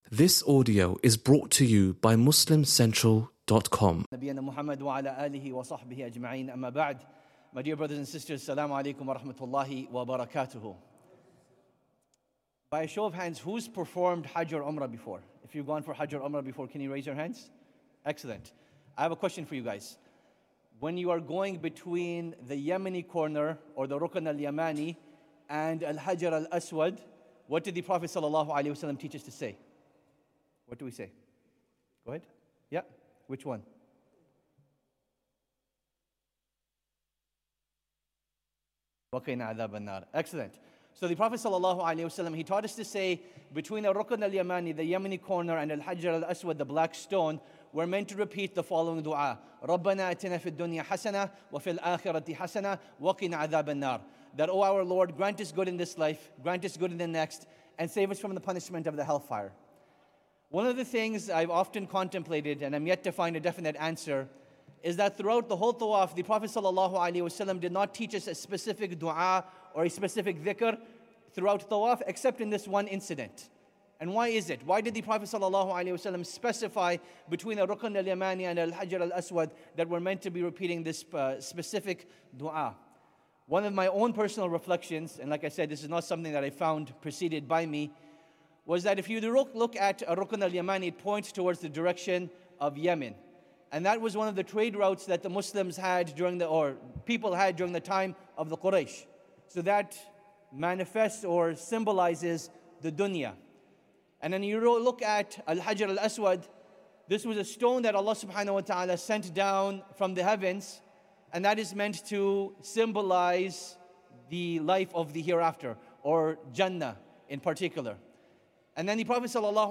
This audio is brought to you by MuslimCentral.com. نبينا محمد وعلى آله وصحبه أجمعين أما بعد. My dear brothers and sisters, Assalamu alaikum wa rahmatullahi wa barakatuhu. By a show of hands, who's performed Hajj or Umrah before? If you've gone for Hajj or Umrah before, can you raise your hands? Excellent. I have a question for you guys. When you are going between the Yemeni corner or the Rukn al-Yamani and Al-Hajar al-Aswad, what did the Prophet ﷺ teach us to say? What do we say? Go ahead. Yeah. Which one? وَقِنَا عَذَابَ النَّارِ. Excellent. So the Prophet ﷺ, he taught us to say, between the Rukn al-Yamani, the Yemeni corner, and Al-Hajar al-Aswad, the black stone, we're meant to repeat the following dua. رَبَّنَا أَتِنَا فِي الدُّنْيَا حَسَنَةً وَفِي الْآخِرَةِ حَسَنَةً وَقِنَا عَذَابَ النَّارِ. That, O our Lord, grant us good in this life, grant us good in the next, and save us from the punishment of the hellfire. One of the things I've often contemplated, and I'm yet to find a definite answer, is that throughout the whole tawaf, the Prophet ﷺ did not teach us a specific dua or a specific dhikr throughout tawaf, except in this one incident. And why is it? Why did the Prophet ﷺ specify between the Rukn al-Yamani and Al-Hajar al-Aswad that we're meant to be repeating this specific dua? One of my own personal reflections, and like I said, this is not something that I found preceded by me, was that if you look at a Rukn al-Yamani, it points towards the direction of Yemen. And that was one of the trade routes that the Muslims had people had during the time of the Quraysh. So that manifests or symbolizes the dunya. And then you look at Al-Hajar al-Aswad, this was a stone that Allah subhanahu wa ta'ala sent down from the heavens, and that is meant to symbolize the life of the hereafter, or Jannah in particular. And then the Prophet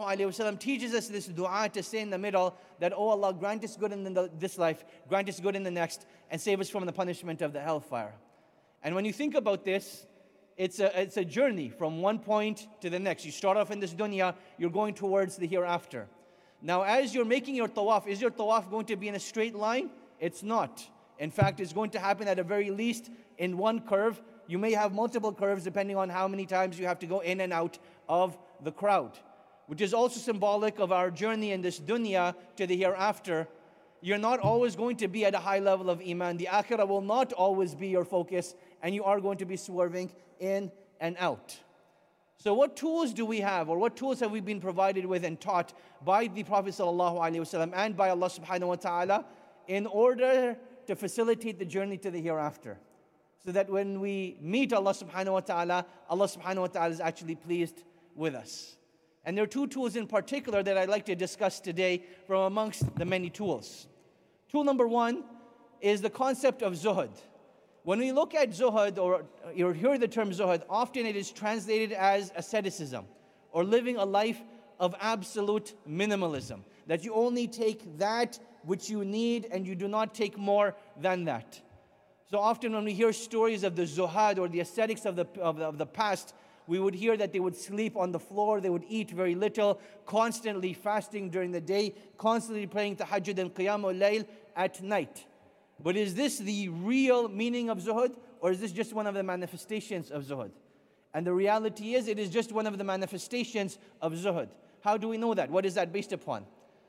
ﷺ teaches us this dua to say in the middle that, oh Allah, grant us good in this life, grant us good in the next, and save us from the punishment of the hellfire. And when you think about this, it's a journey from one point to the next. You start off in this dunya, you're going towards the hereafter. Now, as you're making your tawaf, is your tawaf going to be in a straight line? It's not. In fact, it's going to happen at the very least in one curve. You may have multiple curves depending on how many times you have to go in and out of the crowd, which is also symbolic of our journey in this dunya to the hereafter. You're not always going to be at a high level of iman. The akhirah will not always be your focus, and you are going to be swerving in and out. So what tools do we have, or what tools have we been provided with and taught by the Prophet ﷺ and by Allah subhanahu wa ta'ala in order to facilitate the journey to the hereafter? So that when we meet Allah subhanahu wa ta'ala is actually pleased with us. And there are two tools in particular that I'd like to discuss today from amongst the many tools. Tool number one is the concept of zuhud. When we look at zuhud, or you hear the term zuhud, often it is translated as asceticism, or living a life of absolute minimalism. That you only take that which you need and you do not take more than that. So often when we hear stories of the zuhad or the ascetics of the past, we would hear that they would sleep on the floor, they would eat very little, constantly fasting during the day, constantly praying tahajjud and qiyamul layl at night. But is this the real meaning of zuhud, or is this just one of the manifestations of zuhud? And the reality is, it is just one of the manifestations of zuhud. How do we know that? What is that based upon?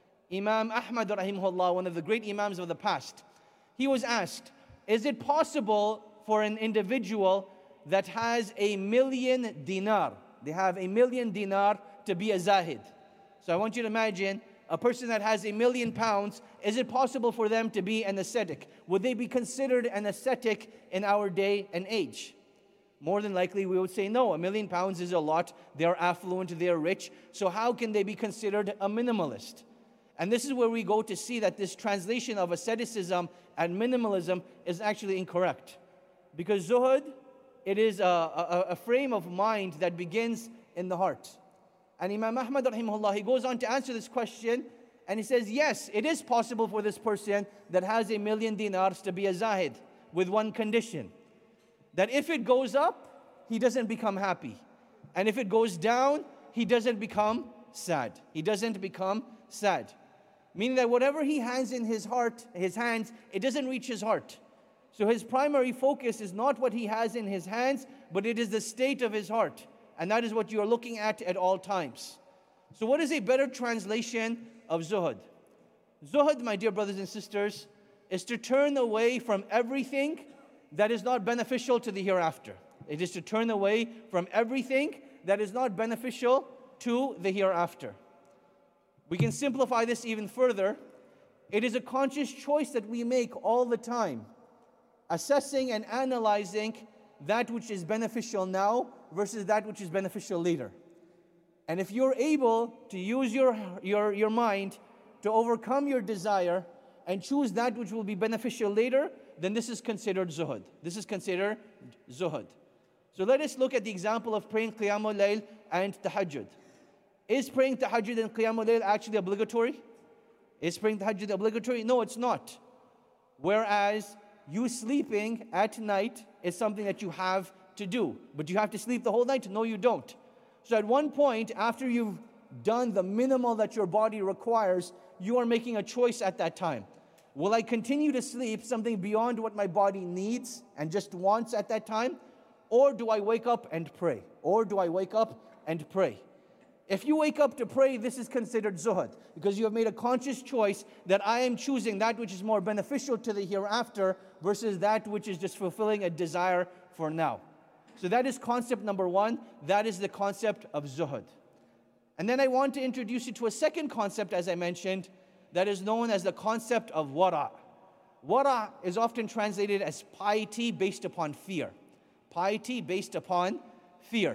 Imam Ahmad rahimahullah, one of the great imams of the past, he was asked, is it possible for an individual that has 1,000,000 dinar, they have 1,000,000 dinar, to be a zahid? So I want you to imagine a person that has 1,000,000 pounds, is it possible for them to be an ascetic? Would they be considered an ascetic in our day and age? More than likely we would say no, 1,000,000 pounds is a lot, they're affluent, they're rich, so how can they be considered a minimalist? And this is where we go to see that this translation of asceticism and minimalism is actually incorrect. Because zuhud, it is a frame of mind that begins in the heart. And Imam Ahmad rahimahullah, he goes on to answer this question, and he says, yes, it is possible for this person that has 1,000,000 dinars to be a zahid, with one condition. That if it goes up, he doesn't become happy. And if it goes down, he doesn't become sad. He doesn't become sad. Meaning that whatever he has in his heart, his hands, it doesn't reach his heart. So his primary focus is not what he has in his hands, but it is the state of his heart. And that is what you are looking at all times. So what is a better translation of zuhud? Zuhud, my dear brothers and sisters, is to turn away from everything that is not beneficial to the hereafter. It is to turn away from everything that is not beneficial to the hereafter. We can simplify this even further. It is a conscious choice that we make all the time, assessing and analyzing that which is beneficial now versus that which is beneficial later. And if you're able to use your mind to overcome your desire and choose that which will be beneficial later, then this is considered zuhud. This is considered zuhud. So let us look at the example of praying Qiyamul Layl and Tahajjud. Is praying Tahajjud and Qiyamul Layl actually obligatory? Is praying Tahajjud obligatory? No, it's not. Whereas you sleeping at night is something that you have to do. But you have to sleep the whole night? No, you don't. So at one point, after you've done the minimal that your body requires, you are making a choice at that time. Will I continue to sleep something beyond what my body needs and just wants at that time? Or do I wake up and pray? Or do I wake up and pray? If you wake up to pray, this is considered zuhud, because you have made a conscious choice that I am choosing that which is more beneficial to the hereafter versus that which is just fulfilling a desire for now. So that is concept number one. That is the concept of zuhud. And then I want to introduce you to a second concept, as I mentioned, that is known as the concept of wara'. Wara' is often translated as piety based upon fear. Piety based upon fear.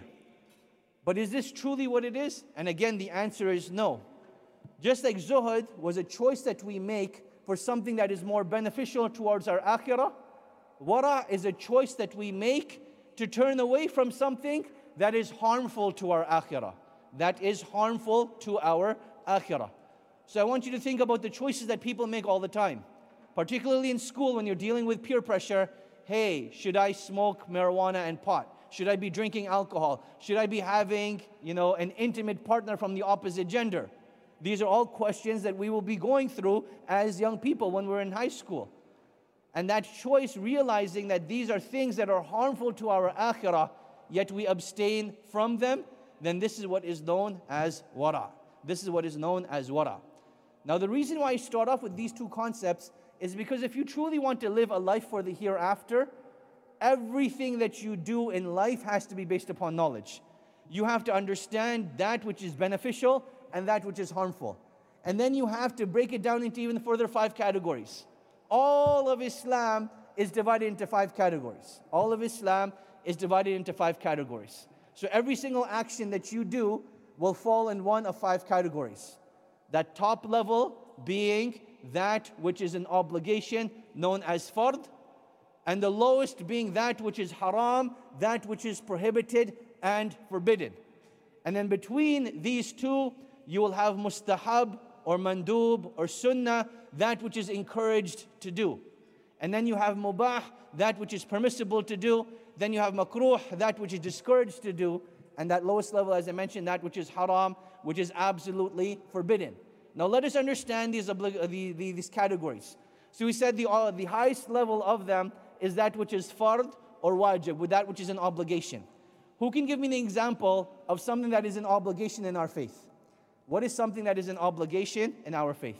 But is this truly what it is? And again, the answer is no. Just like zuhud was a choice that we make for something that is more beneficial towards our akhirah, wara' is a choice that we make to turn away from something that is harmful to our akhirah. That is harmful to our akhirah. So I want you to think about the choices that people make all the time. Particularly in school when you're dealing with peer pressure. Hey, should I smoke marijuana and pot? Should I be drinking alcohol? Should I be having, an intimate partner from the opposite gender? These are all questions that we will be going through as young people when we're in high school. And that choice, realizing that these are things that are harmful to our akhirah, yet we abstain from them, then this is what is known as wara'. This is what is known as wara'. Now the reason why I start off with these two concepts is because if you truly want to live a life for the hereafter, everything that you do in life has to be based upon knowledge. You have to understand that which is beneficial and that which is harmful. And then you have to break it down into even further 5 categories. All of Islam is divided into 5 categories. All of Islam is divided into 5 categories. So every single action that you do will fall in one of 5 categories. That top level being that which is an obligation known as fard, and the lowest being that which is haram, that which is prohibited and forbidden. And then between these two, you will have mustahab or mandub or sunnah, that which is encouraged to do. And then you have mubah, that which is permissible to do. Then you have makruh, that which is discouraged to do. And that lowest level, as I mentioned, that which is haram, which is absolutely forbidden. Now let us understand these categories. So we said the highest level of them is that which is fard or wajib, with that which is an obligation. Who can give me an example of something that is an obligation in our faith? What is something that is an obligation in our faith?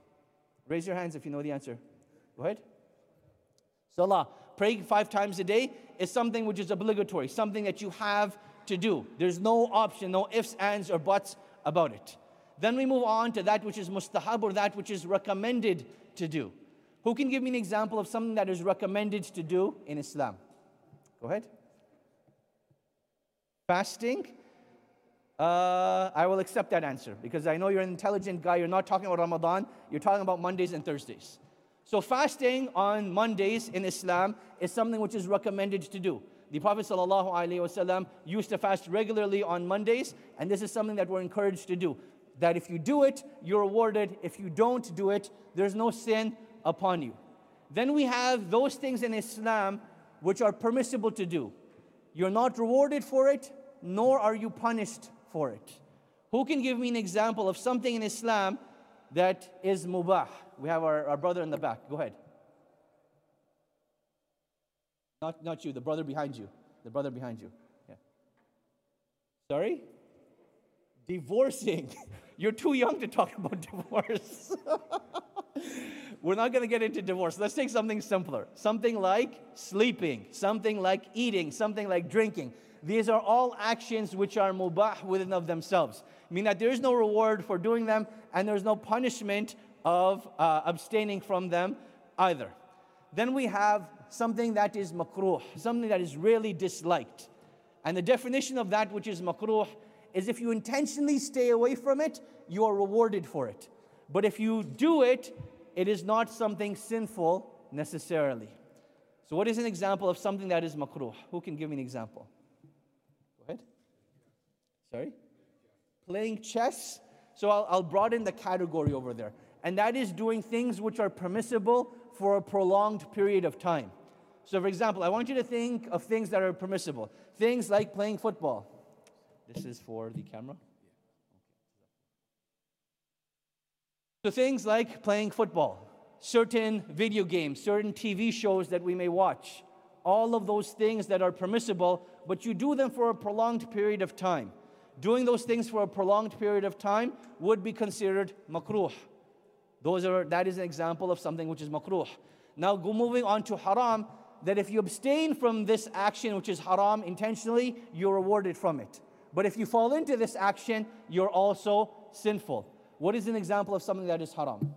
Raise your hands if you know the answer. Go ahead. Salah, praying 5 times a day is something which is obligatory, something that you have to do. There's no option, no ifs, ands, or buts about it. Then we move on to that which is mustahab, or that which is recommended to do. Who can give me an example of something that is recommended to do in Islam? Go ahead. Fasting. I will accept that answer because I know you're an intelligent guy. You're not talking about Ramadan. You're talking about Mondays and Thursdays. So fasting on Mondays in Islam is something which is recommended to do. The Prophet ﷺ used to fast regularly on Mondays, and this is something that we're encouraged to do. That if you do it, you're rewarded. If you don't do it, there's no sin upon you. Then we have those things in Islam which are permissible to do. You're not rewarded for it, nor are you punished for it. Who can give me an example of something in Islam that is mubah? We have our brother in the back. Go ahead. Not you, the brother behind you. The brother behind you. Yeah. Sorry? Divorcing. You're too young to talk about divorce. We're not going to get into divorce. Let's take something simpler. Something like sleeping, something like eating, something like drinking. These are all actions which are mubah within of themselves. Meaning that there is no reward for doing them and there's no punishment of abstaining from them either. Then we have something that is makruh, something that is really disliked. And the definition of that which is makruh is if you intentionally stay away from it, you are rewarded for it. But if you do it, it is not something sinful necessarily. So what is an example of something that is makruh? Who can give me an example? Go ahead. Sorry? Playing chess. So I'll broaden the category over there. And that is doing things which are permissible for a prolonged period of time. So for example, I want you to think of things that are permissible. Things like playing football. This is for the camera. So things like playing football, certain video games, certain TV shows that we may watch, all of those things that are permissible, but you do them for a prolonged period of time. Doing those things for a prolonged period of time would be considered makruh. That is an example of something which is makruh. Now moving on to haram, that if you abstain from this action which is haram intentionally, you're rewarded from it. But if you fall into this action, you're also sinful. What is an example of something that is haram?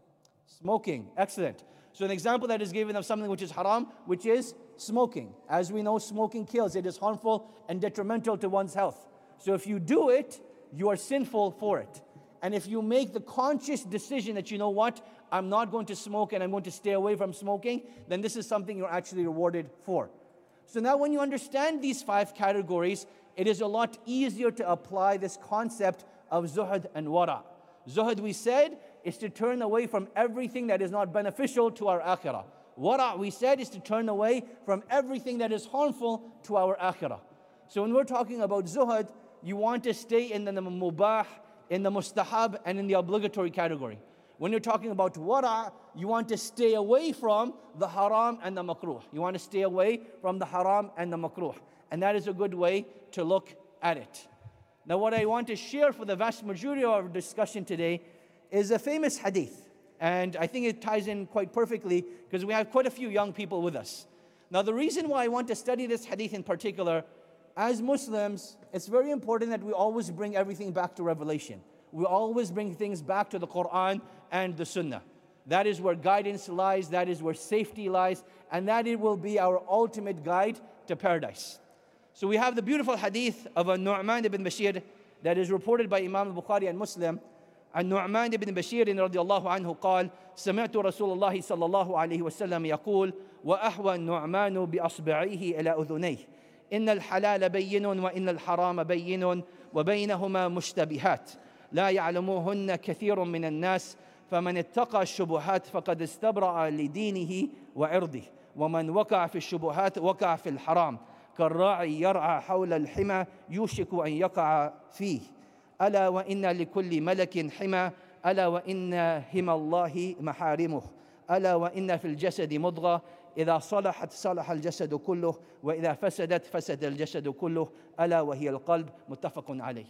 Smoking. Excellent. So an example that is given of something which is haram, which is smoking. As we know, smoking kills. It is harmful and detrimental to one's health. So if you do it, you are sinful for it. And if you make the conscious decision that, you know what, I'm not going to smoke and I'm going to stay away from smoking, then this is something you're actually rewarded for. So now when you understand these 5 categories, it is a lot easier to apply this concept of zuhd and wara'. Zuhd, we said, is to turn away from everything that is not beneficial to our akhirah. Wara', we said, is to turn away from everything that is harmful to our akhirah. So when we're talking about zuhd, you want to stay in the mubah, in the mustahab, and in the obligatory category. When you're talking about wara', you want to stay away from the haram and the makruh. You want to stay away from the haram and the makruh. And that is a good way to look at it. Now what I want to share for the vast majority of our discussion today is a famous hadith. And I think it ties in quite perfectly because we have quite a few young people with us. Now the reason why I want to study this hadith in particular, as Muslims, it's very important that we always bring everything back to revelation. We always bring things back to the Quran and the Sunnah. That is where guidance lies, that is where safety lies, and that it will be our ultimate guide to paradise. So we have the beautiful hadith of Nu'man ibn Bashir that is reported by Imam al-Bukhari and Muslim. عن نعمان بن بشير رضي الله عنه قال سمعت رسول الله صلى الله عليه وسلم يقول وأحوى النعمان بأصبعيه إلى أذنيه إن الحلال بين وإن الحرام بين وبينهما مشتبهات لا يعلمهن كثير من الناس فمن اتقى الشبهات فقد استبرأ لدينه وعرضه ومن وقع في الشبهات وقع في الحرام كالراعي يرعى حول الحمى يوشك أن يقع فيه ألا وإن لكل ملك حمى ألا وإن حمى الله محارمه ألا وإن في الجسد مضغة إذا صلحت صلح الجسد كله وإذا فسدت فسد الجسد كله ألا وهي القلب متفق عليه.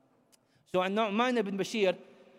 So Nu'man ibn Bashir,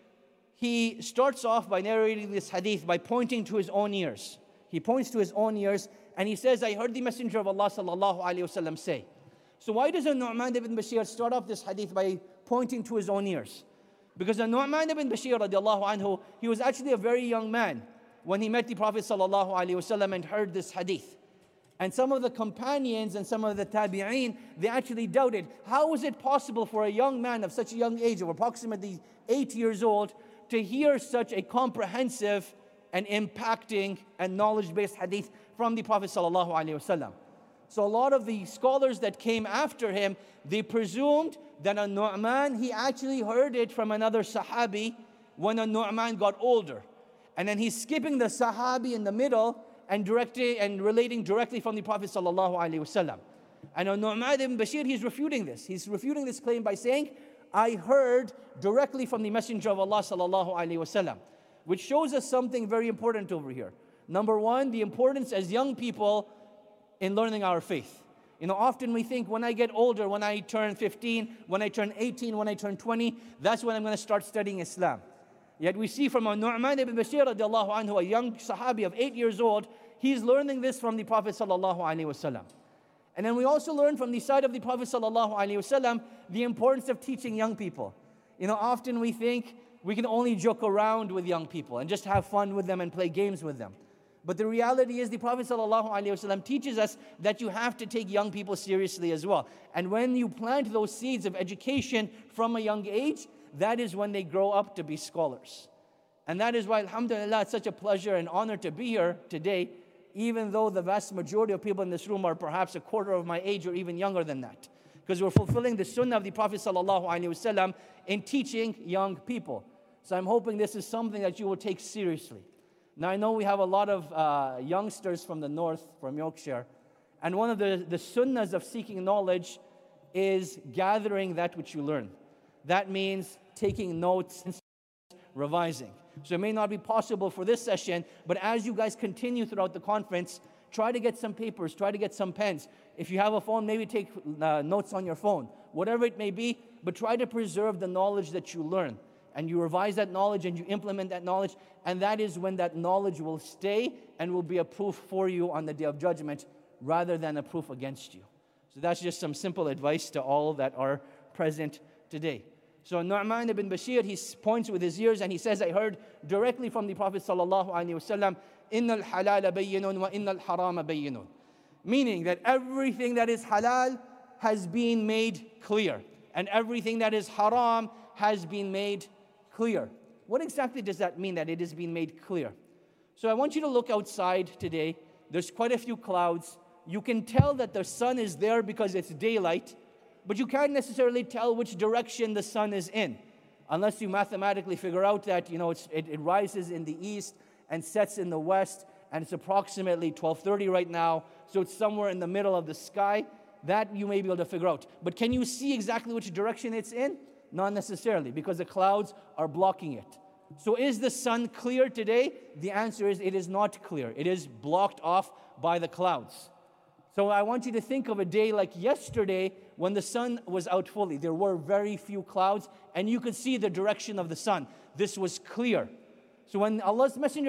he starts off by narrating this hadith by pointing to his own ears. He points to his own ears and he says, I heard the Messenger of Allah sallallahu alayhi wasallam say. So why does Nu'man ibn Bashir start off this hadith by pointing to his own ears? Because Nu'man ibn Bashir radiallahu anhu, he was actually a very young man when he met the Prophet sallallahu alaihi wasallam and heard this hadith. And some of the companions and some of the tabi'een, they actually doubted, how is it possible for a young man of such a young age, of approximately 8 years old, to hear such a comprehensive and impacting and knowledge-based hadith from the Prophet sallallahu alaihi wasallam? So a lot of the scholars that came after him, they presumed that Nu'man, he actually heard it from another sahabi when Nu'man got older. And then he's skipping the sahabi in the middle and relating directly from the Prophet sallallahu alaihi wasallam. And Nu'man ibn Bashir, he's refuting this. He's refuting this claim by saying, I heard directly from the Messenger of Allah sallallahu alaihi wasallam, which shows us something very important over here. Number one, the importance as young people in learning our faith. Often we think when I get older, when I turn 15, when I turn 18, when I turn 20, that's when I'm going to start studying Islam. Yet we see from Nu'man ibn Bashir radiallahu anhu, a young Sahabi of 8 years old, he's learning this from the Prophet sallallahu alaihi wasallam. And then we also learn from the side of the Prophet sallallahu alaihi wasallam the importance of teaching young people. Often we think we can only joke around with young people and just have fun with them and play games with them. But the reality is the Prophet ﷺ teaches us that you have to take young people seriously as well. And when you plant those seeds of education from a young age, that is when they grow up to be scholars. And that is why, alhamdulillah, it's such a pleasure and honor to be here today, even though the vast majority of people in this room are perhaps a quarter of my age or even younger than that. Because we're fulfilling the sunnah of the Prophet ﷺ in teaching young people. So I'm hoping this is something that you will take seriously. Now, I know we have a lot of youngsters from the north, from Yorkshire, and one of the sunnahs of seeking knowledge is gathering that which you learn. That means taking notes and revising. So it may not be possible for this session, but as you guys continue throughout the conference, try to get some papers, try to get some pens. If you have a phone, maybe take notes on your phone. Whatever it may be, but try to preserve the knowledge that you learn. And you revise that knowledge and you implement that knowledge, and that is when that knowledge will stay and will be a proof for you on the Day of Judgment rather than a proof against you. So that's just some simple advice to all that are present today. So Nu'man ibn Bashir, he points with his ears and he says, I heard directly from the Prophet sallallahu alaihi wasallam, "Innal halala bayyinun wa innal harama bayyinun," meaning that everything that is halal has been made clear, and everything that is haram has been made clear. What exactly does that mean, that it has been made clear? So I want you to look outside today. There's quite a few clouds. You can tell that the sun is there because it's daylight, but you can't necessarily tell which direction the sun is in, unless you mathematically figure out that it rises in the east and sets in the west, and it's approximately 12:30 right now, so it's somewhere in the middle of the sky. That you may be able to figure out. But can you see exactly which direction it's in? Not necessarily, because the clouds are blocking it. So is the sun clear today? The answer is it is not clear. It is blocked off by the clouds. So I want you to think of a day like yesterday when the sun was out fully. There were very few clouds and you could see the direction of the sun. This was clear. So when Allah's Messenger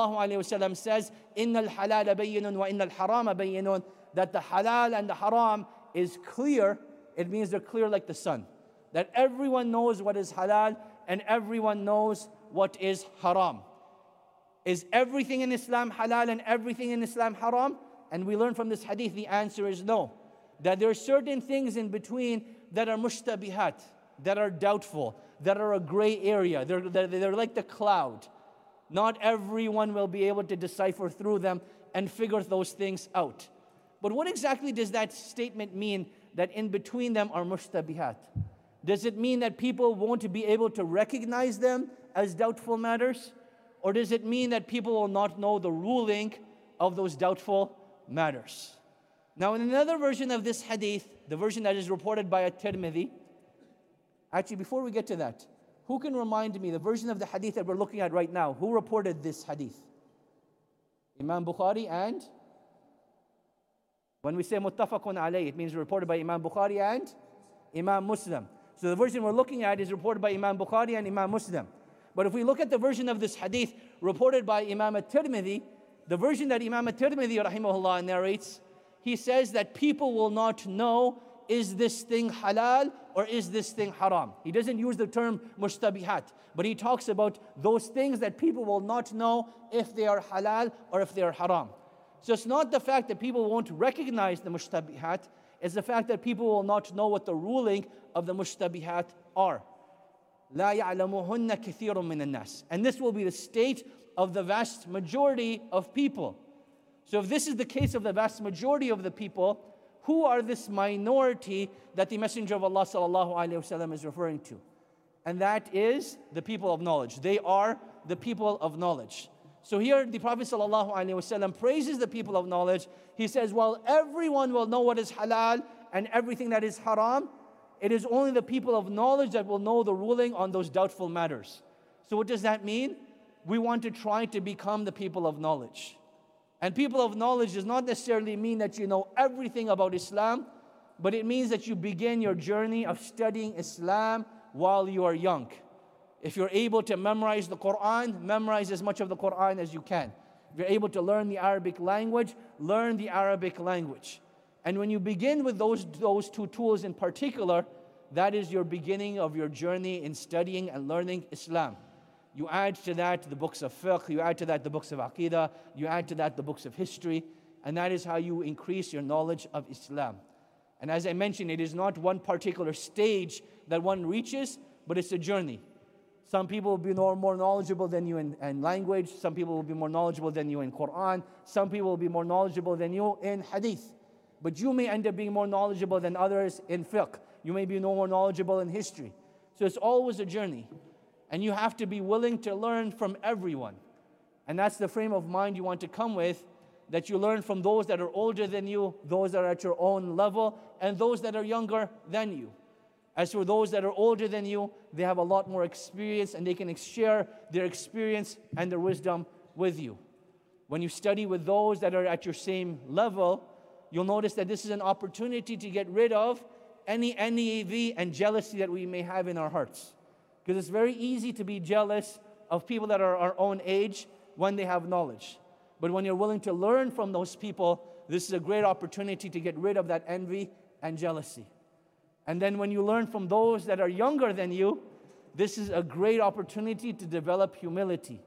ﷺ says, "Innal halala bayyinun wa innal harama bayyinun," that the halal and the haram is clear, it means they're clear like the sun. That everyone knows what is halal and everyone knows what is haram. Is everything in Islam halal and everything in Islam haram? And we learn from this hadith the answer is no. That there are certain things in between that are mushtabihat, that are doubtful, that are a gray area. They're like the cloud. Not everyone will be able to decipher through them and figure those things out. But what exactly does that statement mean, that in between them are mushtabihat? Does it mean that people won't be able to recognize them as doubtful matters? Or does it mean that people will not know the ruling of those doubtful matters? Now, in another version of this hadith, the version that is reported by At-Tirmidhi, actually, before we get to that, who can remind me the version of the hadith that we're looking at right now? Who reported this hadith? Imam Bukhari and? When we say muttafaqun alayh, it means reported by Imam Bukhari and Imam Muslim. So the version we're looking at is reported by Imam Bukhari and Imam Muslim. But if we look at the version of this hadith reported by Imam At-Tirmidhi, the version that Imam At-Tirmidhi rahimahullah narrates, he says that people will not know, is this thing halal or is this thing haram? He doesn't use the term mushtabihat, but he talks about those things that people will not know if they are halal or if they are haram. So it's not the fact that people won't recognize the mushtabihat, it's the fact that people will not know what the ruling of the mushtabihat are. لا يعلمهن كثير من الناس. And this will be the state of the vast majority of people. So if this is the case of the vast majority of the people, who are this minority that the Messenger of Allah sallallahu alaihi wasallam is referring to? And that is the people of knowledge. They are the people of knowledge. So here the Prophet sallallahu alaihi wasallam praises the people of knowledge. He says, well, everyone will know what is halal and everything that is haram. It is only the people of knowledge that will know the ruling on those doubtful matters. So what does that mean? We want to try to become the people of knowledge. And people of knowledge does not necessarily mean that you know everything about Islam, but it means that you begin your journey of studying Islam while you are young. If you're able to memorize the Quran, memorize as much of the Quran as you can. If you're able to learn the Arabic language, learn the Arabic language. And when you begin with those two tools in particular, that is your beginning of your journey in studying and learning Islam. You add to that the books of fiqh, you add to that the books of aqidah, you add to that the books of history, and that is how you increase your knowledge of Islam. And as I mentioned, it is not one particular stage that one reaches, but it's a journey. Some people will be more knowledgeable than you in language. Some people will be more knowledgeable than you in Quran. Some people will be more knowledgeable than you in hadith. But you may end up being more knowledgeable than others in fiqh. You may be more knowledgeable in history. So it's always a journey. And you have to be willing to learn from everyone. And that's the frame of mind you want to come with, that you learn from those that are older than you, those that are at your own level, and those that are younger than you. As for those that are older than you, they have a lot more experience and they can share their experience and their wisdom with you. When you study with those that are at your same level, you'll notice that this is an opportunity to get rid of any envy and jealousy that we may have in our hearts. Because it's very easy to be jealous of people that are our own age when they have knowledge. But when you're willing to learn from those people, this is a great opportunity to get rid of that envy and jealousy. And then when you learn from those that are younger than you, this is a great opportunity to develop humility,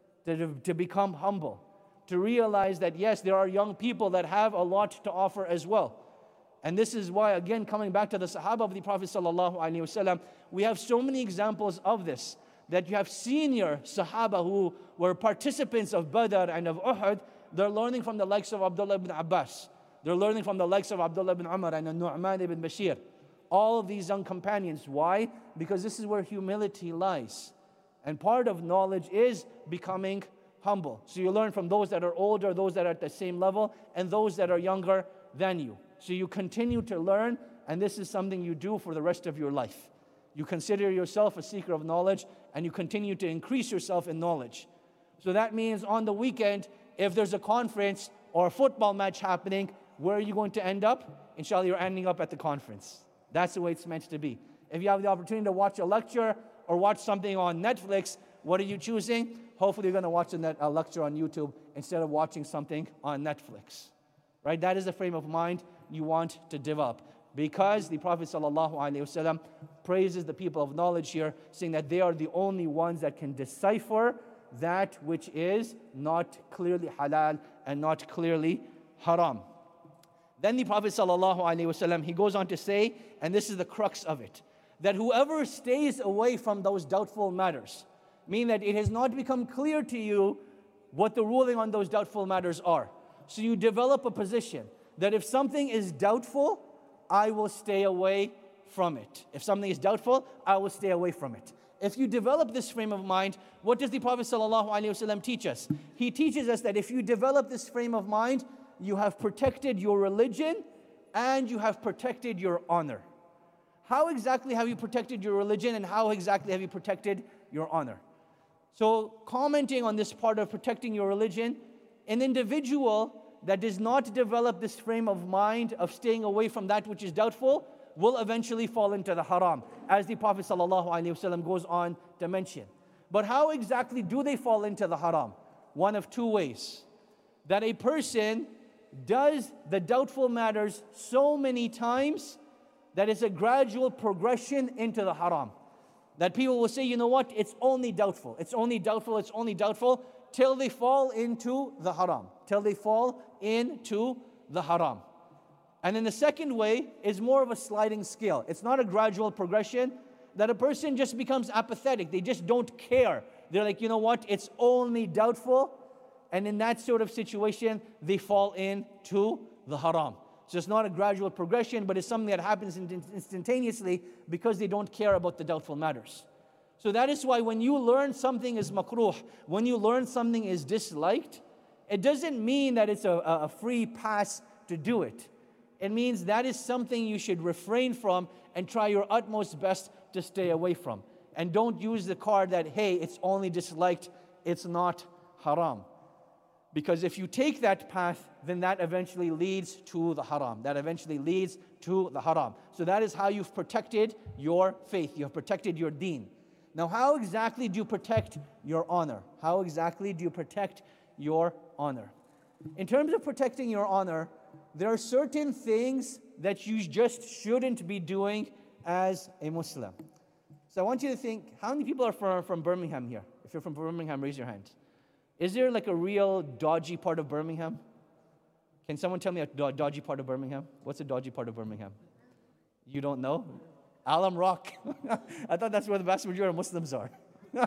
to become humble, to realize that yes, there are young people that have a lot to offer as well. And this is why, again, coming back to the Sahaba of the Prophet ﷺ, we have so many examples of this, that you have senior Sahaba who were participants of Badr and of Uhud. They're learning from the likes of Abdullah ibn Abbas. They're learning from the likes of Abdullah ibn Umar and Nu'man ibn Bashir. All of these young companions. Why? Because this is where humility lies. And part of knowledge is becoming humble. So you learn from those that are older, those that are at the same level, and those that are younger than you. So you continue to learn, and this is something you do for the rest of your life. You consider yourself a seeker of knowledge, and you continue to increase yourself in knowledge. So that means on the weekend, if there's a conference or a football match happening, where are you going to end up? Inshallah, you're ending up at the conference. That's the way it's meant to be. If you have the opportunity to watch a lecture or watch something on Netflix, what are you choosing? Hopefully you're going to watch a lecture on YouTube instead of watching something on Netflix. Right? That is the frame of mind you want to develop. Because the Prophet ﷺ praises the people of knowledge here, saying that they are the only ones that can decipher that which is not clearly halal and not clearly haram. Then the Prophet ﷺ, he goes on to say, and this is the crux of it, that whoever stays away from those doubtful matters, meaning that it has not become clear to you what the ruling on those doubtful matters are. So you develop a position that if something is doubtful, I will stay away from it. If something is doubtful, I will stay away from it. If you develop this frame of mind, what does the Prophet ﷺ teach us? He teaches us that if you develop this frame of mind, you have protected your religion and you have protected your honor. How exactly have you protected your religion and how exactly have you protected your honor? So, commenting on this part of protecting your religion, an individual that does not develop this frame of mind of staying away from that which is doubtful will eventually fall into the haram, as the Prophet ﷺ goes on to mention. But how exactly do they fall into the haram? One of two ways. That a person does the doubtful matters so many times that it's a gradual progression into the haram. That people will say, you know what, it's only doubtful, it's only doubtful, it's only doubtful, till they fall into the haram. Till they fall into the haram. And then the second way is more of a sliding scale. It's not a gradual progression, that a person just becomes apathetic. They just don't care. They're like, you know what, it's only doubtful. And in that sort of situation, they fall into the haram. So it's not a gradual progression, but it's something that happens instantaneously because they don't care about the doubtful matters. So that is why when you learn something is makruh, when you learn something is disliked, it doesn't mean that it's a free pass to do it. It means that is something you should refrain from and try your utmost best to stay away from. And don't use the card that, hey, it's only disliked, it's not haram. Because if you take that path, then that eventually leads to the haram. That eventually leads to the haram. So that is how you've protected your faith. You have protected your deen. Now, how exactly do you protect your honor? How exactly do you protect your honor? In terms of protecting your honor, there are certain things that you just shouldn't be doing as a Muslim. So I want you to think, how many people are from Birmingham here? If you're from Birmingham, raise your hand. Is there like a real dodgy part of Birmingham? Can someone tell me a dodgy part of Birmingham? What's a dodgy part of Birmingham? You don't know? Alam Rock. I thought that's where the vast majority of Muslims are.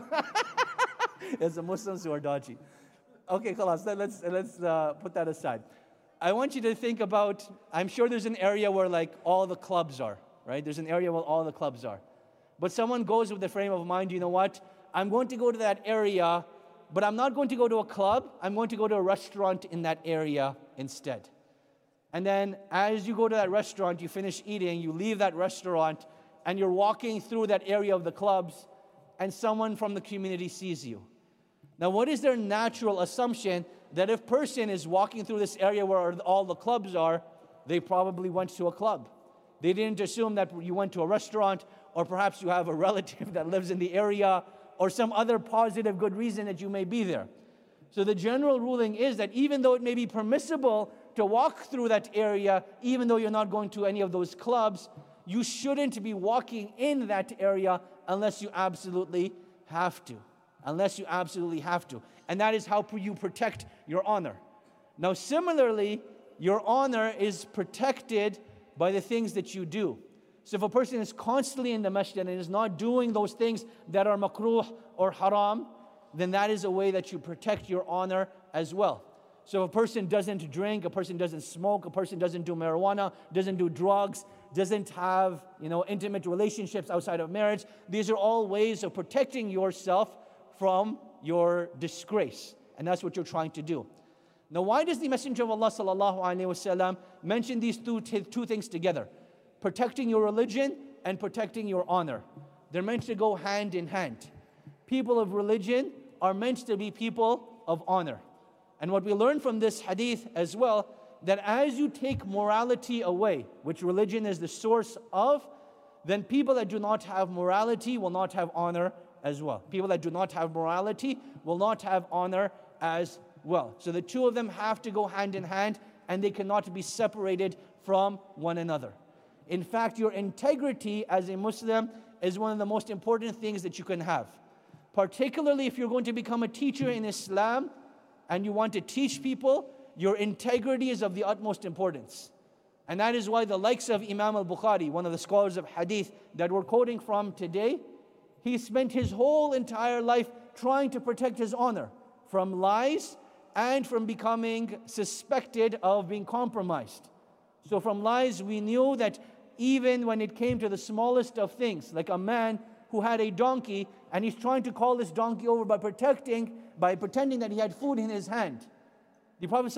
It's the Muslims who are dodgy. Okay, khalas, let's put that aside. I want you to think about, I'm sure there's an area where like all the clubs are, right? There's an area where all the clubs are. But someone goes with the frame of mind, you know what? I'm going to go to that area, but I'm not going to go to a club. I'm going to go to a restaurant in that area instead. And then as you go to that restaurant, you finish eating, you leave that restaurant, and you're walking through that area of the clubs, and someone from the community sees you. Now, what is their natural assumption? That if person is walking through this area where all the clubs are, they probably went to a club. They didn't assume that you went to a restaurant, or perhaps you have a relative that lives in the area, or some other positive good reason that you may be there. So the general ruling is that even though it may be permissible to walk through that area, even though you're not going to any of those clubs, you shouldn't be walking in that area unless you absolutely have to. Unless you absolutely have to. And that is how you protect your honor. Now similarly, your honor is protected by the things that you do. So if a person is constantly in the masjid and is not doing those things that are makruh or haram, then that is a way that you protect your honor as well. So if a person doesn't drink, a person doesn't smoke, a person doesn't do marijuana, doesn't do drugs, doesn't have, intimate relationships outside of marriage, these are all ways of protecting yourself from your disgrace. And that's what you're trying to do. Now, why does the Messenger of Allah sallallahu alaihi wasallam mention these two things together? Protecting your religion and protecting your honor. They're meant to go hand in hand. People of religion are meant to be people of honor. And what we learn from this hadith as well, that as you take morality away, which religion is the source of, then people that do not have morality will not have honor as well. People that do not have morality will not have honor as well. So the two of them have to go hand in hand, and they cannot be separated from one another. In fact, your integrity as a Muslim is one of the most important things that you can have. Particularly if you're going to become a teacher in Islam and you want to teach people, your integrity is of the utmost importance. And that is why the likes of Imam al-Bukhari, one of the scholars of hadith that we're quoting from today, he spent his whole entire life trying to protect his honor from lies and from becoming suspected of being compromised. So from lies, we knew that even when it came to the smallest of things, like a man who had a donkey and he's trying to call this donkey over by pretending that he had food in his hand. The Prophet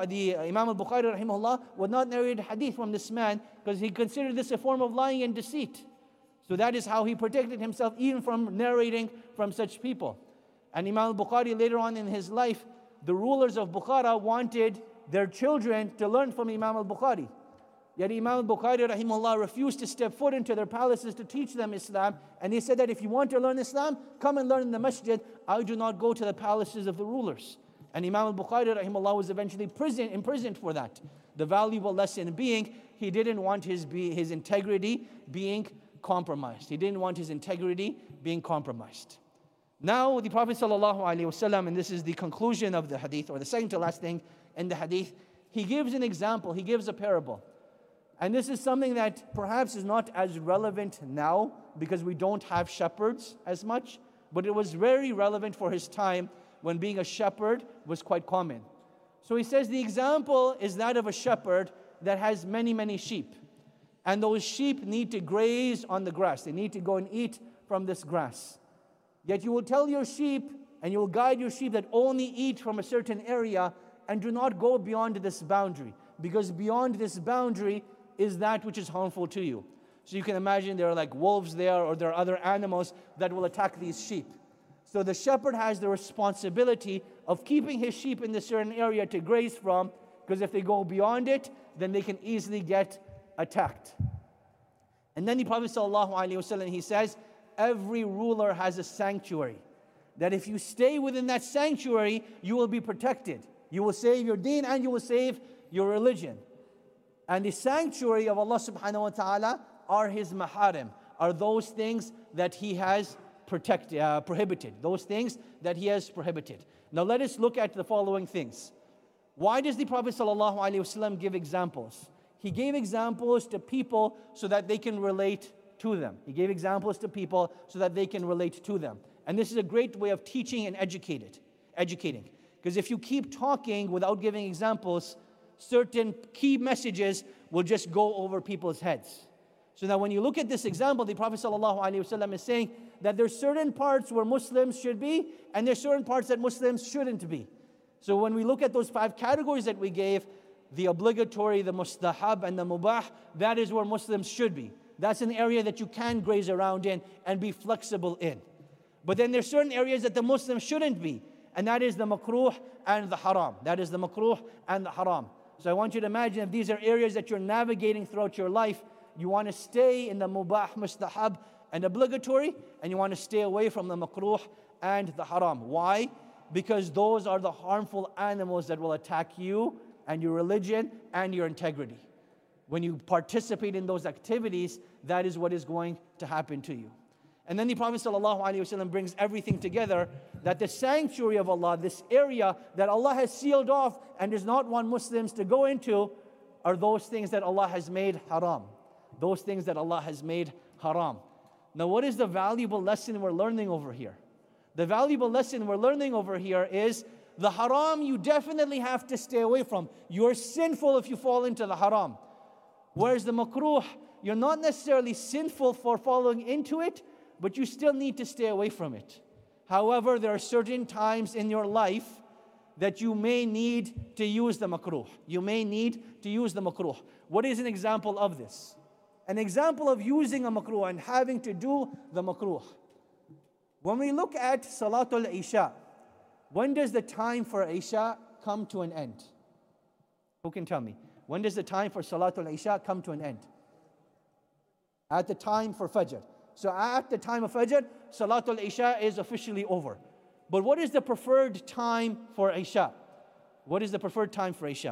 Imam al-Bukhari rahimahullah would not narrate a hadith from this man because he considered this a form of lying and deceit. So that is how he protected himself even from narrating from such people. And Imam al-Bukhari later on in his life, the rulers of Bukhara wanted their children to learn from Imam al-Bukhari. Yet Imam al-Bukhari rahimahullah refused to step foot into their palaces to teach them Islam. And he said that if you want to learn Islam, come and learn in the masjid. I do not go to the palaces of the rulers. And Imam al-Bukhari rahimahullah was eventually imprisoned for that. The valuable lesson being, he didn't want his integrity being compromised. He didn't want his integrity being compromised. Now the Prophet sallallahu alaihi wasallam, and this is the conclusion of the hadith, or the second to last thing in the hadith, he gives an example, he gives a parable. And this is something that perhaps is not as relevant now because we don't have shepherds as much, but it was very relevant for his time when being a shepherd was quite common. So he says the example is that of a shepherd that has many, many sheep. And those sheep need to graze on the grass. They need to go and eat from this grass. Yet you will tell your sheep and you will guide your sheep that only eat from a certain area and do not go beyond this boundary. Because beyond this boundary is that which is harmful to you. So you can imagine there are like wolves there, or there are other animals that will attack these sheep. So the shepherd has the responsibility of keeping his sheep in this certain area to graze from, because if they go beyond it, then they can easily get attacked. And then the Prophet ﷺ, he says, every ruler has a sanctuary. That if you stay within that sanctuary, you will be protected. You will save your deen and you will save your religion. And the sanctuary of Allah subhanahu wa ta'ala are His maharim, are those things that He has prohibited. Those things that He has prohibited. Now let us look at the following things. Why does the Prophet ﷺ give examples? He gave examples to people so that they can relate to them. He gave examples to people so that they can relate to them. And this is a great way of teaching and educating. Because if you keep talking without giving examples, certain key messages will just go over people's heads. So now when you look at this example, the Prophet ﷺ is saying that there's certain parts where Muslims should be, and there's certain parts that Muslims shouldn't be. So when we look at those 5 categories that we gave, the obligatory, the mustahab, and the mubah, that is where Muslims should be. That's an area that you can graze around in and be flexible in. But then there's certain areas that the Muslims shouldn't be, and that is the makruh and the haram. That is the makruh and the haram. So I want you to imagine if these are areas that you're navigating throughout your life, you want to stay in the mubah, mustahab, and obligatory, and you want to stay away from the makruh and the haram. Why? Because those are the harmful animals that will attack you and your religion and your integrity. When you participate in those activities, that is what is going to happen to you. And then the Prophet ﷺ brings everything together, that the sanctuary of Allah, this area that Allah has sealed off and does not want Muslims to go into, are those things that Allah has made haram. Those things that Allah has made haram. Now what is the valuable lesson we're learning over here? The valuable lesson we're learning over here is the haram you definitely have to stay away from. You're sinful if you fall into the haram. Whereas the makruh, you're not necessarily sinful for falling into it, but you still need to stay away from it. However, there are certain times in your life that you may need to use the makruh. You may need to use the makruh. What is an example of this? An example of using a makruh and having to do the makruh. When we look at Salatul Isha, when does the time for Isha come to an end? Who can tell me? When does the time for Salatul Isha come to an end? At the time for Fajr. So at the time of Fajr, Salatul Isha is officially over. But what is the preferred time for Isha? What is the preferred time for Isha?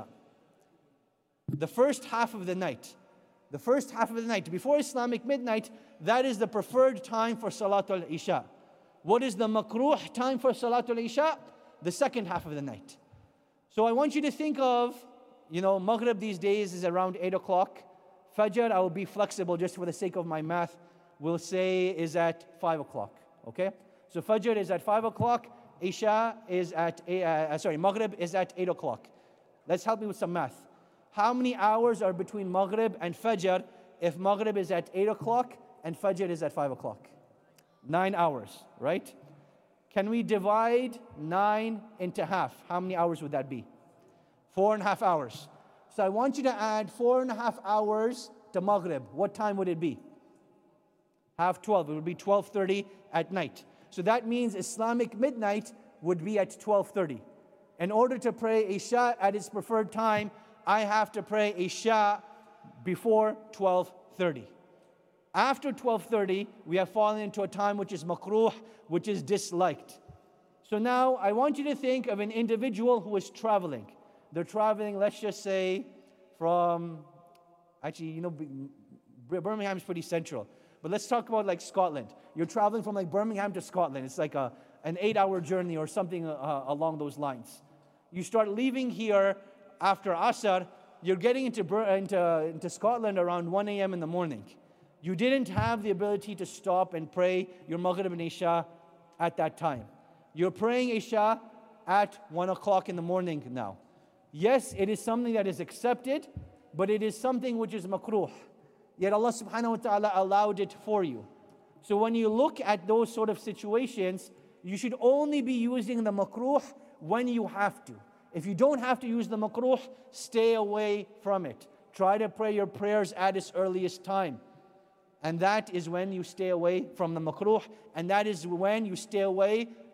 The first half of the night. The first half of the night, before Islamic midnight, that is the preferred time for Salatul Isha. What is the makruh time for Salatul Isha? The second half of the night. So I want you to think of, Maghrib these days is around 8 o'clock. Fajr, I will be flexible just for the sake of my math, we'll say is at 5 o'clock, okay? So Fajr is at 5 o'clock, Isha is at, Maghrib is at 8 o'clock. Let's help me with some math. How many hours are between Maghrib and Fajr if Maghrib is at 8 o'clock and Fajr is at 5 o'clock? 9 hours, right? Can we divide 9 into half? How many hours would that be? 4.5 hours. So I want you to add 4.5 hours to Maghrib. What time would it be? 12:30. It would be 12:30 at night. So that means Islamic midnight would be at 12:30. In order to pray Isha at its preferred time, I have to pray Isha before 12:30. After 12:30, we have fallen into a time which is makruh, which is disliked. So now I want you to think of an individual who is traveling. They're traveling, let's just say, from, Birmingham is pretty central. But let's talk about like Scotland. You're traveling from like Birmingham to Scotland. It's like an 8-hour journey or something along those lines. You start leaving here after Asr. You're getting into Scotland around 1 a.m. in the morning. You didn't have the ability to stop and pray your Maghrib and Isha at that time. You're praying Isha at 1 o'clock in the morning now. Yes, it is something that is accepted, but it is something which is makruh. Yet Allah subhanahu wa ta'ala allowed it for you. So when you look at those sort of situations, you should only be using the makruh when you have to. If you don't have to use the makruh, stay away from it. Try to pray your prayers at its earliest time. And that is when you stay away from the makruh. And that is when you stay away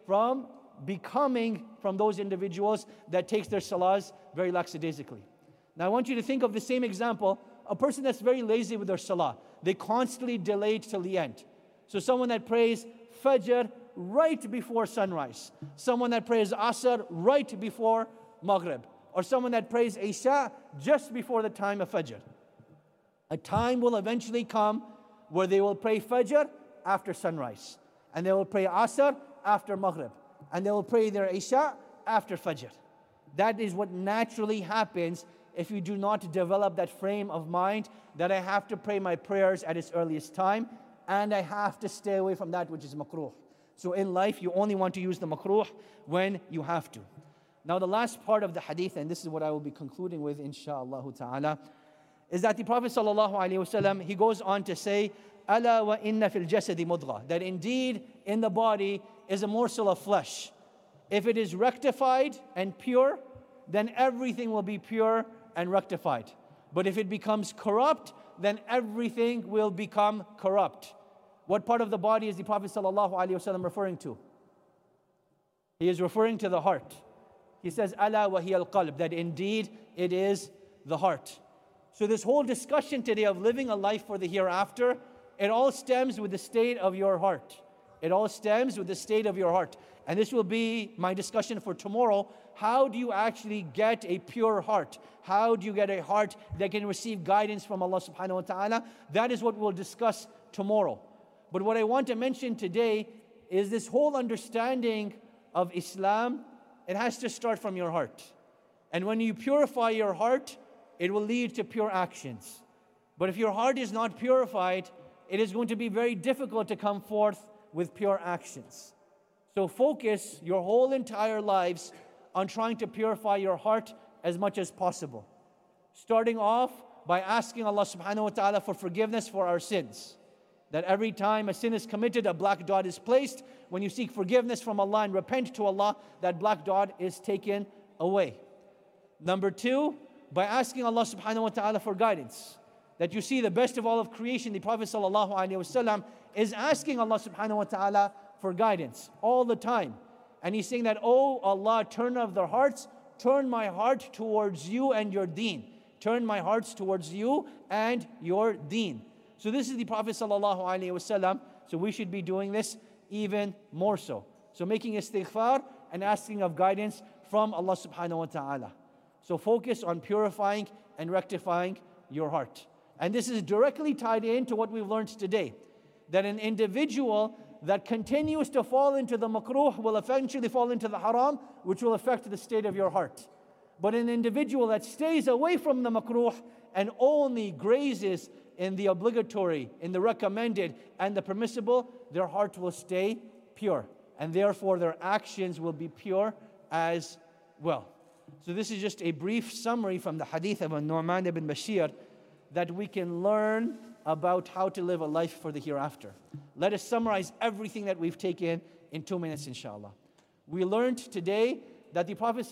from becoming from those individuals that takes their salahs very lackadaisically. Now I want you to think of the same example, a person that's very lazy with their salah. They constantly delay it till the end. So someone that prays Fajr right before sunrise, someone that prays Asr right before Maghrib, or someone that prays Isha just before the time of Fajr. A time will eventually come where they will pray Fajr after sunrise, and they will pray Asr after Maghrib, and they will pray their Isha after Fajr. That is what naturally happens if you do not develop that frame of mind that I have to pray my prayers at its earliest time, and I have to stay away from that which is makruh. So in life, you only want to use the makruh when you have to. Now the last part of the hadith, and this is what I will be concluding with insha'Allah ta'ala, is that the Prophet sallallahu alaihi wasallam, he goes on to say, "Ala wa inna fil jasadi mudghah," that indeed in the body is a morsel of flesh. If it is rectified and pure, then everything will be pure and rectified. But if it becomes corrupt, then everything will become corrupt. What part of the body is the Prophet sallallahu alaihi wasallam referring to? He is referring to the heart. He says, "Ala wa hiya al-qalb," that indeed it is the heart. So this whole discussion today of living a life for the hereafter, it all stems with the state of your heart. It all stems with the state of your heart. And this will be my discussion for tomorrow. How do you actually get a pure heart? How do you get a heart that can receive guidance from Allah subhanahu wa ta'ala? That is what we'll discuss tomorrow. But what I want to mention today is this whole understanding of Islam. It has to start from your heart. And when you purify your heart, it will lead to pure actions. But if your heart is not purified, it is going to be very difficult to come forth with pure actions. So focus your whole entire lives on trying to purify your heart as much as possible. Starting off by asking Allah subhanahu wa ta'ala for forgiveness for our sins. That every time a sin is committed, a black dot is placed. When you seek forgiveness from Allah and repent to Allah, that black dot is taken away. Number two, by asking Allah subhanahu wa ta'ala for guidance. That you see the best of all of creation, the Prophet sallallahu alaihi wasallam is asking Allah subhanahu wa ta'ala for guidance all the time. And he's saying that, "Oh Allah, turn of their hearts, turn my heart towards you and your deen. Turn my hearts towards you and your deen." So this is the Prophet sallallahu alaihi wasallam. So we should be doing this even more so. So making istighfar and asking of guidance from Allah subhanahu wa ta'ala. So focus on purifying and rectifying your heart. And this is directly tied into what we've learned today. That an individual that continues to fall into the makruh will eventually fall into the haram, which will affect the state of your heart. But an individual that stays away from the makruh and only grazes in the obligatory, in the recommended and the permissible, their heart will stay pure. And therefore their actions will be pure as well. So this is just a brief summary from the hadith of Nu'man ibn Bashir that we can learn about how to live a life for the hereafter. Let us summarize everything that we've taken in 2 minutes, inshallah. We learned today that the Prophet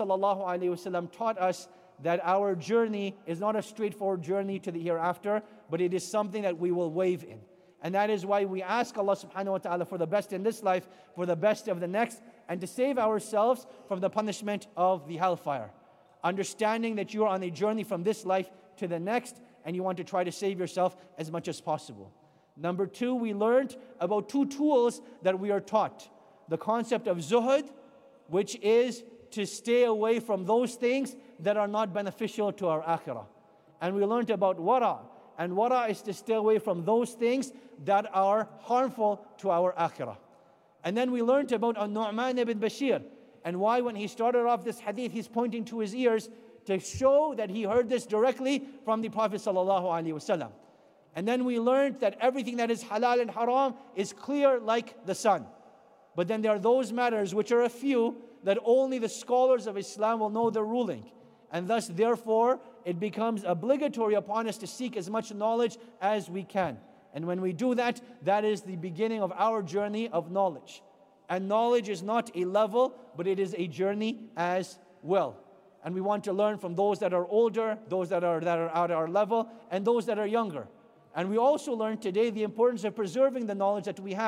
ﷺ taught us that our journey is not a straightforward journey to the hereafter, but it is something that we will wave in. And that is why we ask Allah subhanahu wa ta'ala for the best in this life, for the best of the next, and to save ourselves from the punishment of the hellfire. Understanding that you are on a journey from this life to the next, and you want to try to save yourself as much as possible. Number two, we learned about 2 tools that we are taught. The concept of zuhud, which is to stay away from those things that are not beneficial to our akhirah. And we learned about wara. And wara is to stay away from those things that are harmful to our akhirah. And then we learned about Nu'man ibn Bashir, and why when he started off this hadith, he's pointing to his ears to show that he heard this directly from the Prophet sallallahu alaihi wasallam. And then we learned that everything that is halal and haram is clear like the sun. But then there are those matters which are a few that only the scholars of Islam will know their ruling. And thus, therefore, it becomes obligatory upon us to seek as much knowledge as we can. And when we do that, that is the beginning of our journey of knowledge. And knowledge is not a level, but it is a journey as well. And we want to learn from those that are older, those that are at our level, and those that are younger. And we also learned today the importance of preserving the knowledge that we have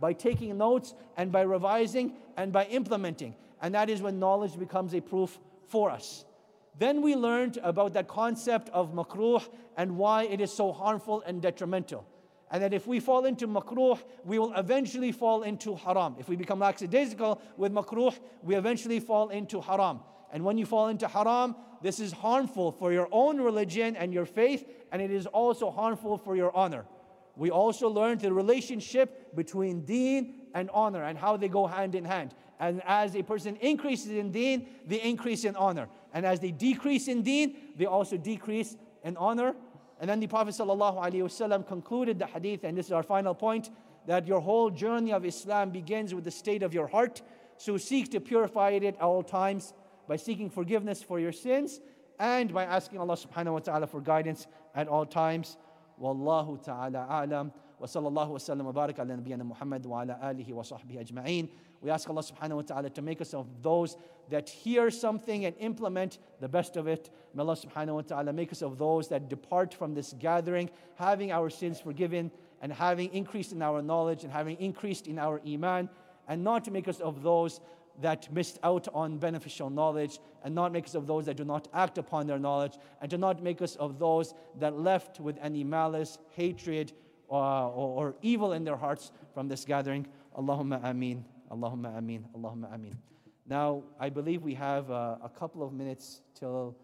by taking notes and by revising and by implementing. And that is when knowledge becomes a proof for us. Then we learned about that concept of makruh and why it is so harmful and detrimental. And that if we fall into makruh, we will eventually fall into haram. If we become lackadaisical with makruh, we eventually fall into haram. And when you fall into haram, this is harmful for your own religion and your faith, and it is also harmful for your honor. We also learned the relationship between deen and honor and how they go hand in hand. And as a person increases in deen, they increase in honor. And as they decrease in deen, they also decrease in honor. And then the Prophet ﷺ concluded the hadith, and this is our final point, that your whole journey of Islam begins with the state of your heart. So seek to purify it at all times by seeking forgiveness for your sins and by asking Allah subhanahu wa ta'ala for guidance at all times. Wallahu ta'ala a'lam. Wa sallallahu wa sallam wa barak ala nabiyyina Muhammad wa ala alihi wa sahbihi ajma'in. We ask Allah subhanahu wa ta'ala to make us of those that hear something and implement the best of it. May Allah subhanahu wa ta'ala make us of those that depart from this gathering, having our sins forgiven and having increased in our knowledge and having increased in our iman, and not to make us of those that missed out on beneficial knowledge, and not make us of those that do not act upon their knowledge, and to not make us of those that left with any malice, hatred, or evil in their hearts from this gathering. Allahumma ameen. Allahumma ameen. Allahumma ameen. Now, I believe we have a couple of minutes till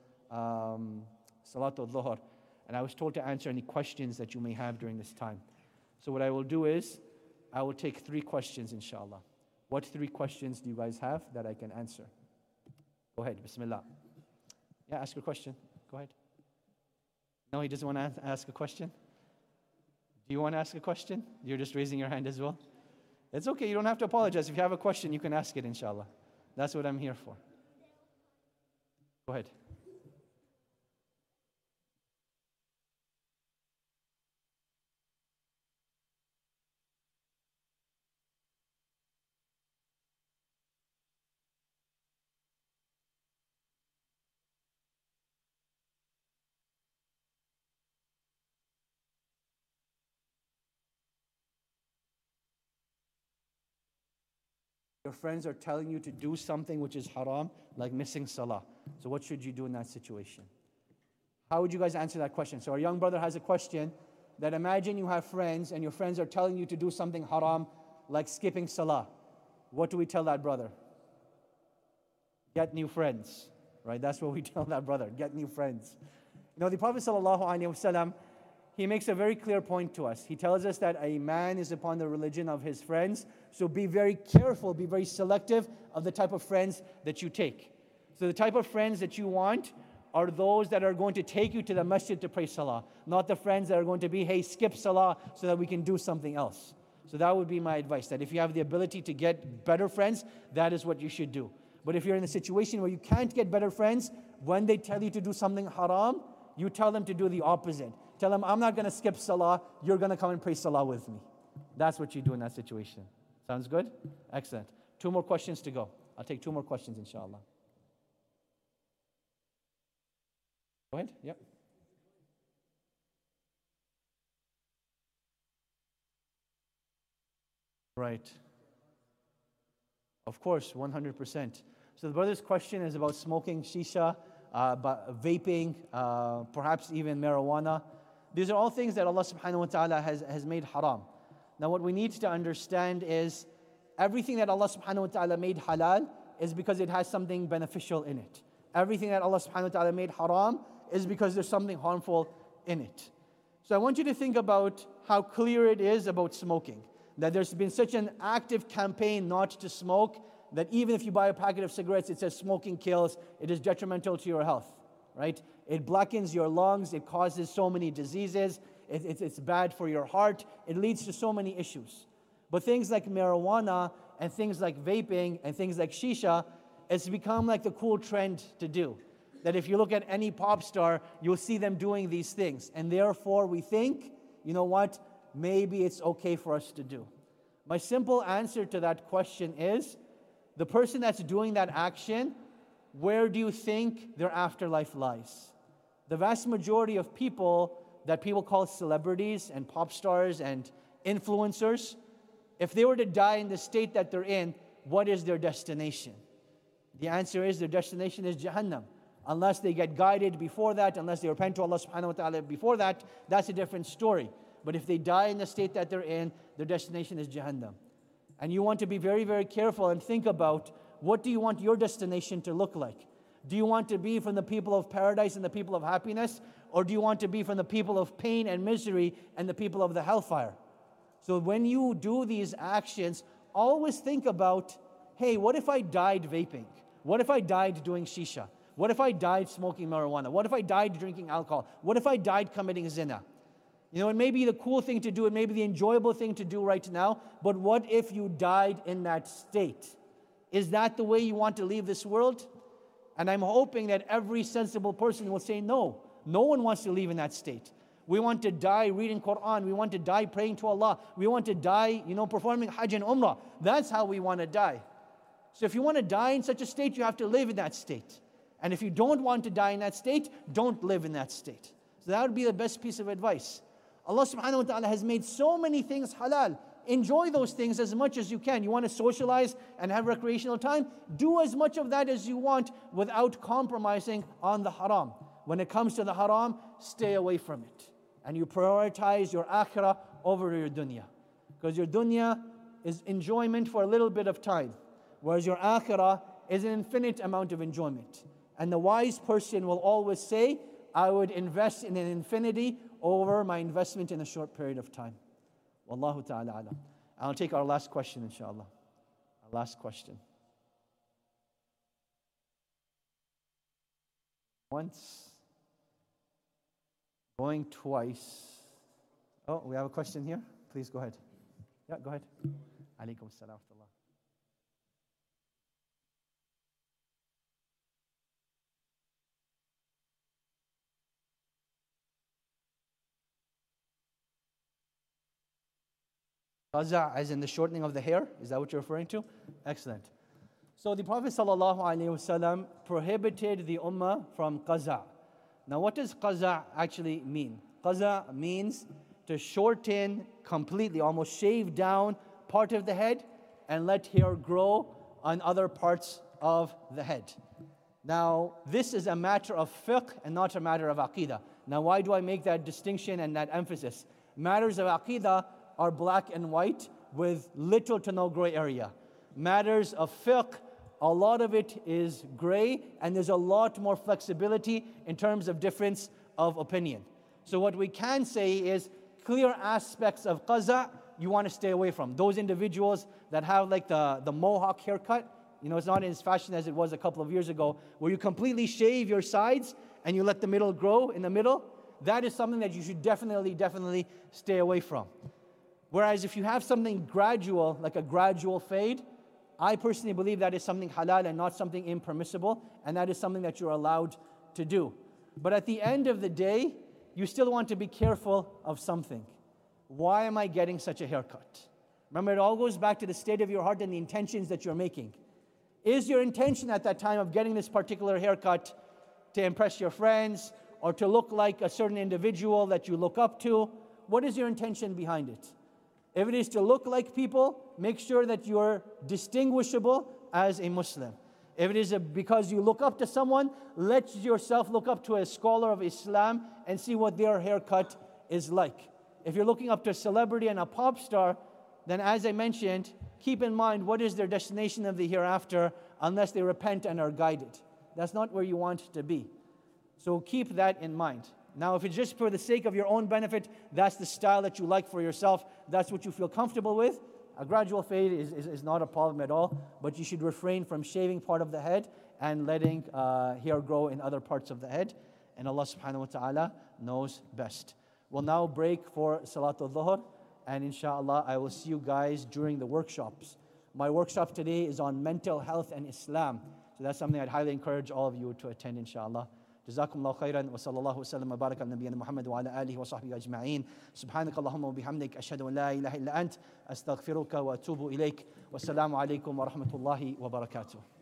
Salatul Dhuhr, and I was told to answer any questions that you may have during this time. So what I will do is, I will take 3 questions, inshallah. What 3 questions do you guys have that I can answer? Go ahead, Bismillah. Yeah, ask a question. Go ahead. No, he doesn't want to ask a question? Do you want to ask a question? You're just raising your hand as well? It's okay, you don't have to apologize. If you have a question, you can ask it, inshallah. That's what I'm here for. Go ahead. Your friends are telling you to do something which is haram, like missing salah. So what should you do in that situation? How would you guys answer that question? So our young brother has a question that imagine you have friends and your friends are telling you to do something haram, like skipping salah. What do we tell that brother? Get new friends, right? That's what we tell that brother, get new friends. You know, the Prophet ﷺ, he makes a very clear point to us. He tells us that a man is upon the religion of his friends. So be very careful, be very selective of the type of friends that you take. So the type of friends that you want are those that are going to take you to the masjid to pray salah, not the friends that are going to be, hey, skip salah so that we can do something else. So that would be my advice, that if you have the ability to get better friends, that is what you should do. But if you're in a situation where you can't get better friends, when they tell you to do something haram, you tell them to do the opposite. Tell them, I'm not going to skip salah, you're going to come and pray salah with me. That's what you do in that situation. Sounds good? Excellent. 2 more questions to go. I'll take 2 more questions, inshallah. Go ahead. Yep. Right. Of course, 100%. So the brother's question is about smoking shisha, about vaping, perhaps even marijuana. These are all things that Allah subhanahu wa ta'ala has made haram. Now what we need to understand is everything that Allah subhanahu wa ta'ala made halal is because it has something beneficial in it. Everything that Allah subhanahu wa ta'ala made haram is because there's something harmful in it. So I want you to think about how clear it is about smoking. That there's been such an active campaign not to smoke that even if you buy a packet of cigarettes, it says smoking kills, it is detrimental to your health, right? It blackens your lungs, it causes so many diseases, it's bad for your heart, it leads to so many issues. But things like marijuana and things like vaping and things like shisha, it's become like the cool trend to do. That if you look at any pop star, you'll see them doing these things. And therefore we think, you know what, maybe it's okay for us to do. My simple answer to that question is, the person that's doing that action, where do you think their afterlife lies? The vast majority of people that people call celebrities and pop stars and influencers, If they were to die in the state that they're in, what is their destination? The answer is their destination is Jahannam. Unless they get guided before that, unless they repent to Allah subhanahu wa ta'ala before that, that's a different story. But if they die in the state that they're in, their destination is Jahannam. And you want to be very, very careful and think about, what do you want your destination to look like? Do you want to be from the people of paradise and the people of happiness? Or do you want to be from the people of pain and misery and the people of the hellfire? So when you do these actions, always think about, hey, what if I died vaping? What if I died doing shisha? What if I died smoking marijuana? What if I died drinking alcohol? What if I died committing zina? You know, it may be the cool thing to do, it may be the enjoyable thing to do right now, but what if you died in that state? Is that the way you want to leave this world? And I'm hoping that every sensible person will say no. No one wants to leave in that state. We want to die reading Quran. We want to die praying to Allah. We want to die, performing Hajj and Umrah. That's how we want to die. So if you want to die in such a state, you have to live in that state. And if you don't want to die in that state, don't live in that state. So that would be the best piece of advice. Allah subhanahu wa ta'ala has made so many things halal. Enjoy those things as much as you can. You want to socialize and have recreational time? Do as much of that as you want without compromising on the haram. When it comes to the haram, stay away from it. And you prioritize your akhirah over your dunya. Because your dunya is enjoyment for a little bit of time, whereas your akhirah is an infinite amount of enjoyment. And the wise person will always say, I would invest in an infinity over my investment in a short period of time. Wallahu ta'ala alam. I'll take our last question, inshallah. Our last question. Once, going twice. Oh, we have a question here. Please go ahead. Yeah, go ahead. Alaikum assalam wa rahmatullah. Qaza, as in the shortening of the hair? Is that what you're referring to? Excellent. So the Prophet ﷺ prohibited the ummah from qaza. Now what does qaza actually mean? Qaza means to shorten completely, almost shave down part of the head and let hair grow on other parts of the head. Now this is a matter of fiqh and not a matter of aqidah. Now why do I make that distinction and that emphasis? Matters of aqidah are black and white with little to no gray area. Matters of fiqh, a lot of it is gray, and there's a lot more flexibility in terms of difference of opinion. So what we can say is clear aspects of qaza you want to stay away from. Those individuals that have like the mohawk haircut, it's not as fashion as it was a couple of years ago, where you completely shave your sides and you let the middle grow in the middle. That is something that you should definitely stay away from. Whereas if you have something gradual, like a gradual fade, I personally believe that is something halal and not something impermissible, and that is something that you're allowed to do. But at the end of the day, you still want to be careful of something. Why am I getting such a haircut? Remember, it all goes back to the state of your heart and the intentions that you're making. Is your intention at that time of getting this particular haircut to impress your friends or to look like a certain individual that you look up to? What is your intention behind it? If it is to look like people, make sure that you're distinguishable as a Muslim. If it is because you look up to someone, let yourself look up to a scholar of Islam and see what their haircut is like. If you're looking up to a celebrity and a pop star, then as I mentioned, keep in mind what is their destination of the hereafter unless they repent and are guided. That's not where you want to be. So keep that in mind. Now, if it's just for the sake of your own benefit, that's the style that you like for yourself, that's what you feel comfortable with, a gradual fade is not a problem at all, but you should refrain from shaving part of the head and letting hair grow in other parts of the head. And Allah subhanahu wa ta'ala knows best. We'll now break for Salatul Dhuhr, and inshallah, I will see you guys during the workshops. My workshop today is on mental health and Islam. So that's something I'd highly encourage all of you to attend, inshallah. جزاكم الله خيرا وصلى الله وسلم وبارك على نبينا محمد وعلى آله وصحبه أجمعين سبحانك اللهم وبحمدك أشهد أن لا إله إلا أنت أستغفرك وأتوب إليك والسلام عليكم ورحمة الله وبركاته.